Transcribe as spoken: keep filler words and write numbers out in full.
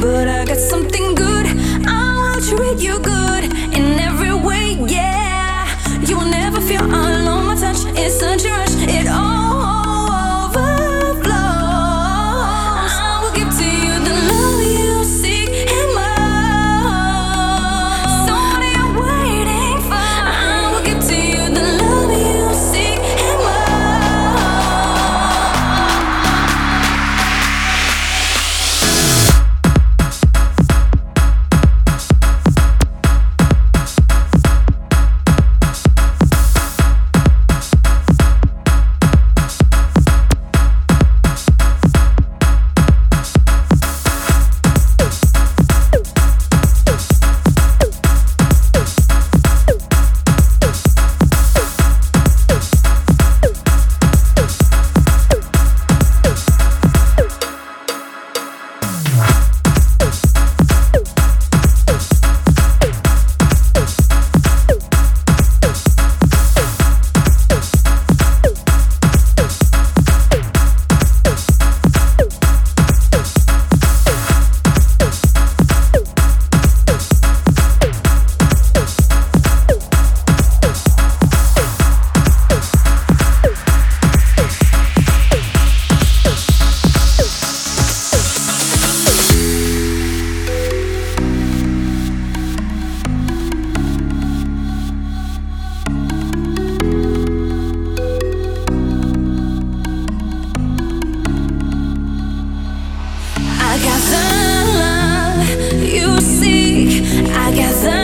but I got something good. I will treat you good in every way, yeah. You will never feel alone, my touch is such a rush. It all overflows. I will give to you the love you seek and more. So what are you waiting for? I will give to you the love you seek and more. I got the love you seek. I got the